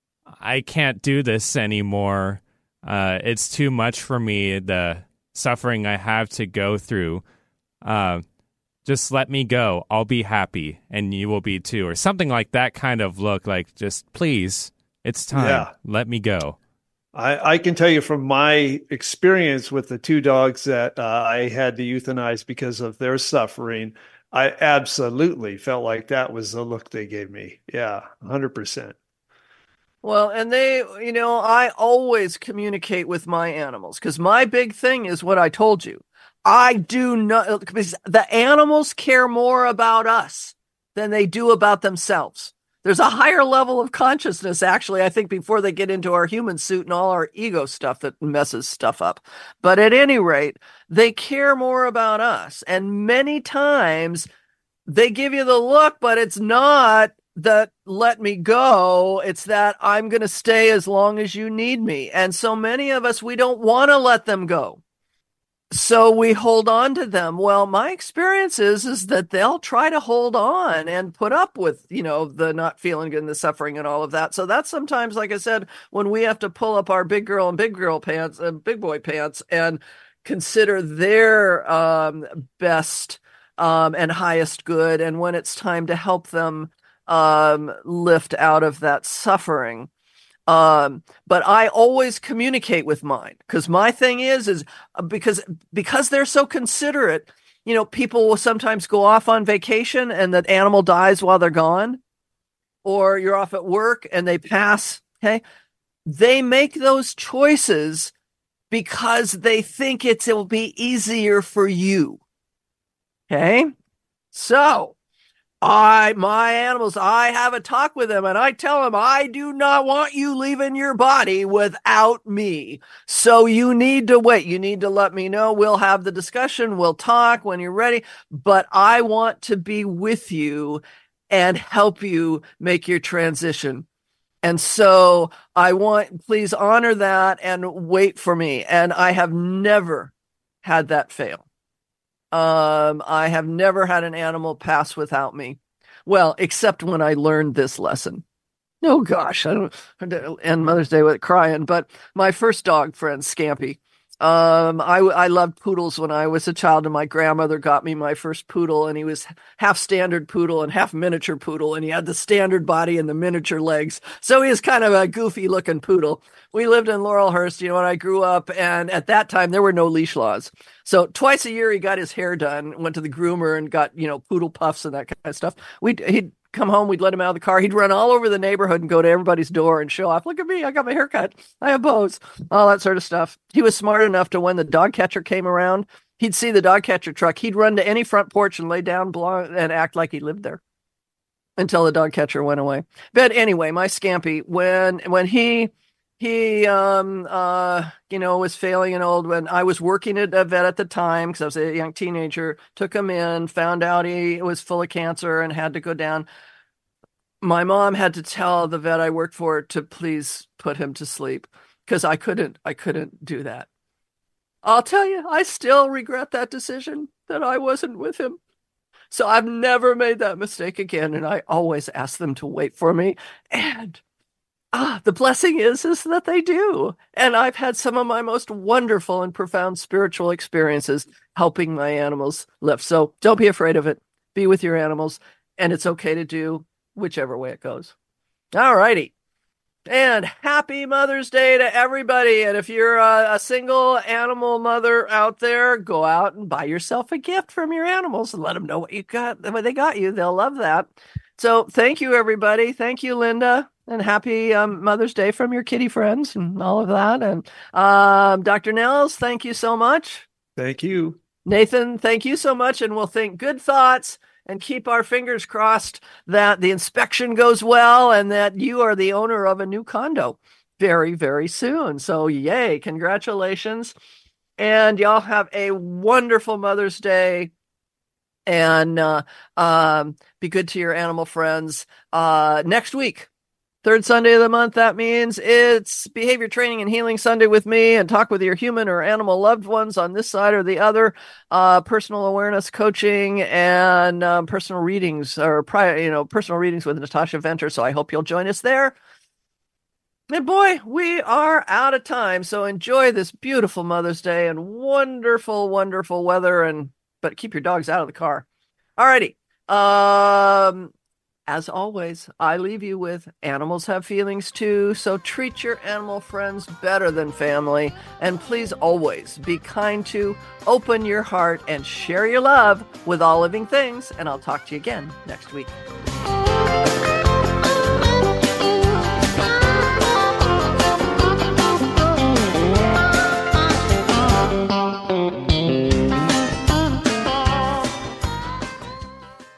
I can't do this anymore. Uh, it's too much for me, the suffering I have to go through. Uh, just let me go. I'll be happy, and you will be too. Or something like that kind of look, like, just please, it's time. Yeah. Let me go. I, I can tell you from my experience with the two dogs that uh, I had to euthanize because of their suffering, I absolutely felt like that was the look they gave me. Yeah, one hundred percent. Well, and they, you know, I always communicate with my animals because my big thing is what I told you. I do not, because the animals care more about us than they do about themselves. There's a higher level of consciousness, actually, I think, before they get into our human suit and all our ego stuff that messes stuff up. But at any rate, they care more about us. And many times they give you the look, but it's not that let me go. It's that I'm going to stay as long as you need me. And so many of us, we don't want to let them go. So we hold on to them. Well, my experience is, is that they'll try to hold on and put up with, you know, the not feeling good and the suffering and all of that. So that's sometimes, like I said, when we have to pull up our big girl and big girl pants and big boy pants and consider their um, best um, and highest good. And when it's time to help them um, lift out of that suffering. Um, but I always communicate with mine because my thing is, is because, because they're so considerate, you know, people will sometimes go off on vacation and that animal dies while they're gone, or you're off at work and they pass. Okay. They make those choices because they think it's, it will be easier for you. Okay. So I, my animals, I have a talk with them and I tell them, I do not want you leaving your body without me. So you need to wait. You need to let me know. We'll have the discussion. We'll talk when you're ready, but I want to be with you and help you make your transition. And so I want, please honor that and wait for me. And I have never had that fail. Um, I have never had an animal pass without me. Well, except when I learned this lesson. Oh gosh, I don't end Mother's Day with crying, but my first dog friend, Scampy. Um, I, I loved poodles when I was a child, and my grandmother got me my first poodle, and he was half standard poodle and half miniature poodle, and he had the standard body and the miniature legs. So he was kind of a goofy looking poodle. We lived in Laurelhurst, you know, when I grew up, and at that time there were no leash laws. So twice a year he got his hair done, went to the groomer and got, you know, poodle puffs and that kind of stuff. We'd, he'd come home, we'd let him out of the car. He'd run all over the neighborhood and go to everybody's door and show off. Look at me, I got my hair cut. I have bows, all that sort of stuff. He was smart enough to when the dog catcher came around, he'd see the dog catcher truck. He'd run to any front porch and lay down and act like he lived there until the dog catcher went away. But anyway, my Scampy, when, when he, he, um, uh, you know, was failing and old, when I was working at a vet at the time, because I was a young teenager, took him in, found out he was full of cancer and had to go down. My mom had to tell the vet I worked for to please put him to sleep because I couldn't, I couldn't do that. I'll tell you, I still regret that decision that I wasn't with him. So I've never made that mistake again. And I always ask them to wait for me. And ah, the blessing is, is that they do. And I've had some of my most wonderful and profound spiritual experiences helping my animals live. So don't be afraid of it. Be with your animals. And it's okay to do whichever way it goes. All righty. And happy Mother's Day to everybody. And if you're a, a single animal mother out there, go out and buy yourself a gift from your animals and let them know what you got, what they got you. They'll love that. So thank you, everybody. Thank you, Linda. And happy um, Mother's Day from your kitty friends and all of that. And um, Doctor Nels, thank you so much. Thank you. Nathan, thank you so much. And we'll think good thoughts and keep our fingers crossed that the inspection goes well and that you are the owner of a new condo very, very soon. So yay, congratulations. And y'all have a wonderful Mother's Day. and uh, um, be good to your animal friends. Uh, next week, third Sunday of the month, that means it's Behavior Training and Healing Sunday with me, and talk with your human or animal loved ones on this side or the other. Uh, personal awareness coaching and um, personal readings, or prior, you know, personal readings with Natasha Venter. So I hope you'll join us there. And boy, we are out of time. So enjoy this beautiful Mother's Day and wonderful, wonderful weather. And but keep your dogs out of the car. All righty. Um, as always, I leave you with animals have feelings too. So treat your animal friends better than family. And please always be kind to, open your heart, and share your love with all living things. And I'll talk to you again next week.